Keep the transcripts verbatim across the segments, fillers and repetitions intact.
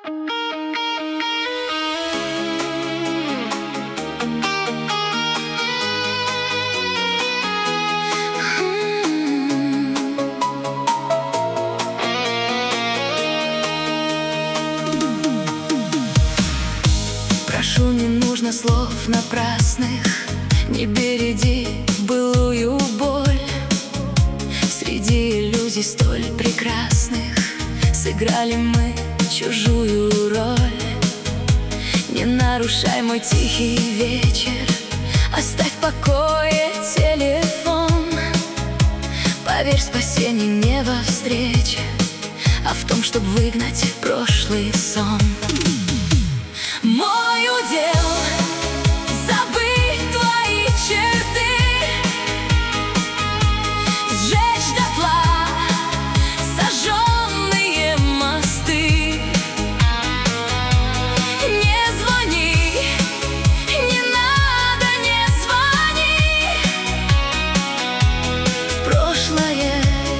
Прошу, не нужно слов напрасных, не береди былую боль. Среди иллюзий столь прекрасных сыграли мы чужую роль. Не нарушай мой тихий вечер, оставь в покое телефон. Поверь, спасение не во встрече, а в том, чтобы выгнать прошлый сон. Мой удел — забыть твои черты, сжечь дотла сожженные мосты. Не звони, не надо, не звони. В прошлое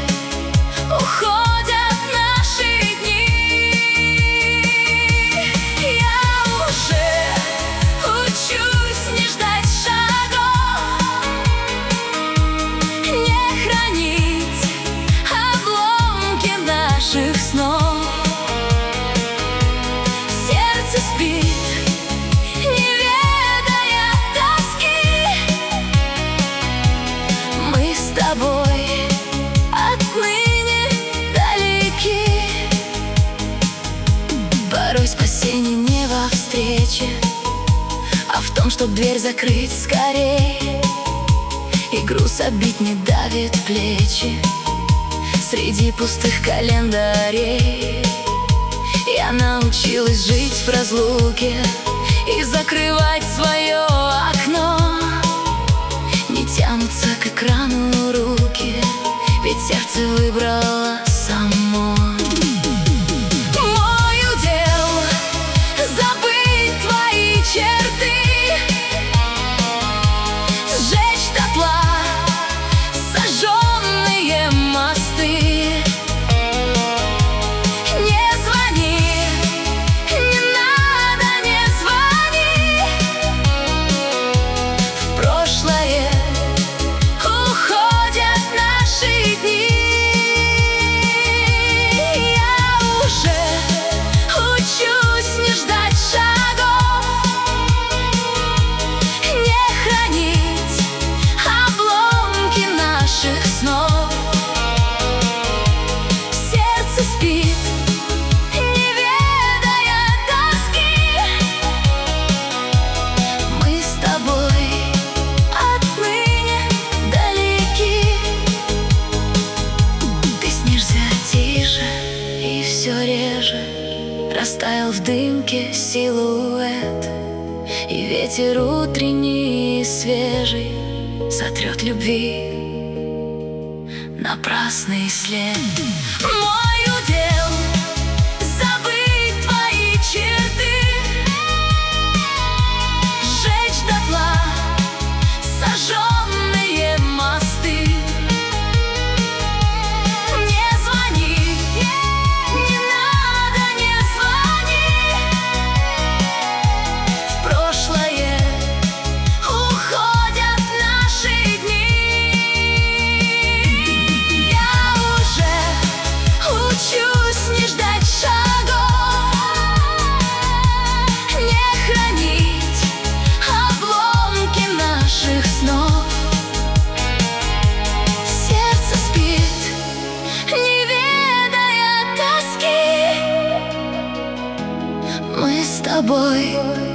уходят наши дни. Снов сердце спит, не ведая тоски. Мы с тобой отныне далеки. Порой спасение не во встрече, а в том, чтоб дверь закрыть скорей, и груз обид не давит плечи. Среди пустых календарей я научилась жить в разлуке и закрывать свое окно. Не тянутся к экрану руки, ведь сердце выбрало само. Мой удел — забыть твои черты, сжечь дотла сожженные мосты. Снов сердце спит, не ведая тоски. Мы с тобой отныне далеки. Ты снишься тише и все реже, растаял в дымке силуэт, и ветер утренний и свежий сотрет любви напрасный след. Мой удел — забыть твои черты, сжечь дотла сожженные мосты. Не звони, не надо, не звони. В прошлое уходят наши дни. Учусь не ждать шагов, не хранить обломки наших снов. Сердце спит, не ведая тоски. Мы с тобой